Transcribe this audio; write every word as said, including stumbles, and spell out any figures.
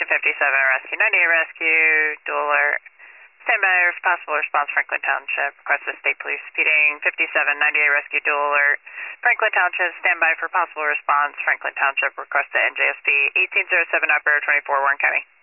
fifty-seven Rescue, ninety-eight Rescue, dual alert. Stand by for possible response, Franklin Township. Request the State Police speeding, fifty-seven ninety-eight Rescue, dual alert. Franklin Township, stand by for possible response, Franklin Township. Request the N J S P eighteen oh seven operator twenty-four, Warren County.